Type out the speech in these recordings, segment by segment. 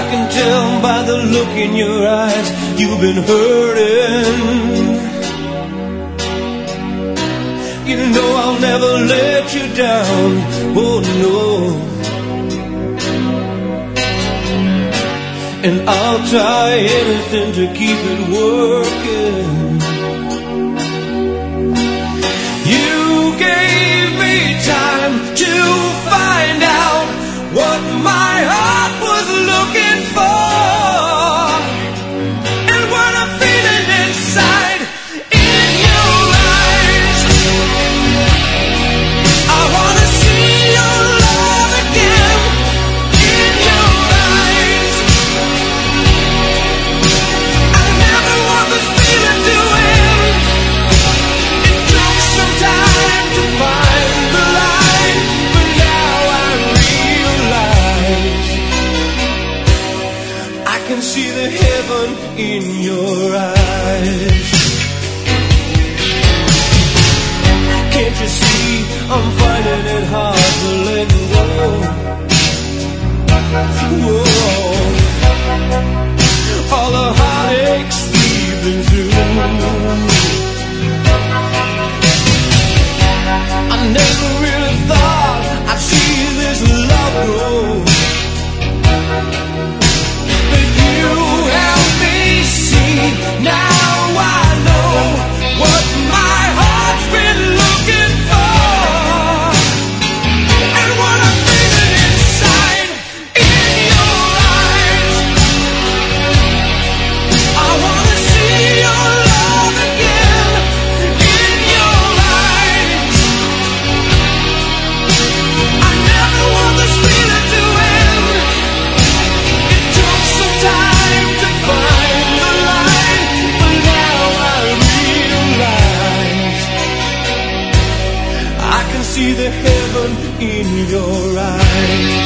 can tell by the look in your eyes you've been hurting. You know I'll never let you down, oh no. And I'll try anything to keep it working. You gave me time to find out what my heart was looking for. And what I'm feeling inside in your eyes, I wanna see your love again in your eyes. I never want this feeling to end. It took some time to find the light, but now I realize I can see the heaven in your eyes. Can't you see I'm finding it hard to let go? Whoa. All the heartaches we've been through, I never really thought I'd see this love grow. But you help me see, now I know what my heart's been looking for. And what I'm feeling inside in your eyes, I wanna see your love again in your eyes. I never want this feeling to end. It took some time to find the light, but now I realize I can see the heaven in your eyes.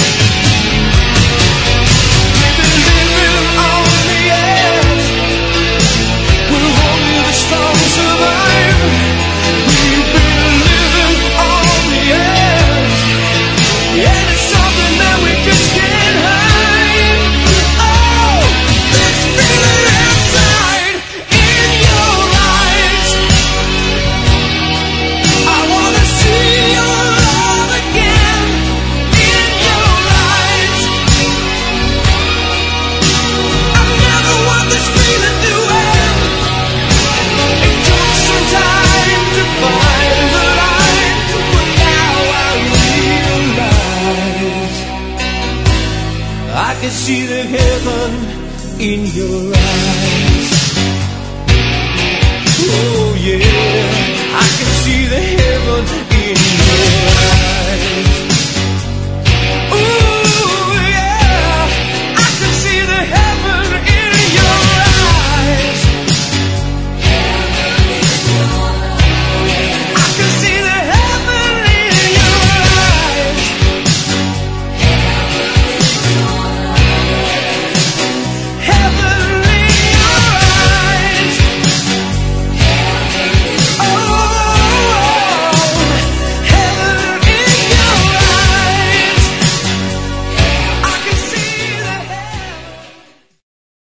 We've been living on the edge, we'll only the strong survive. We've been living on the edge, and it's something that we just can't hide. Oh, this feeling inside in your eyes, I wanna see your love again in your eyes. I never want this feeling to end. It took some time to find the light, but now I realize I can see the heaven in your eyes. Oh yeah, I can see the heaven in your eyes.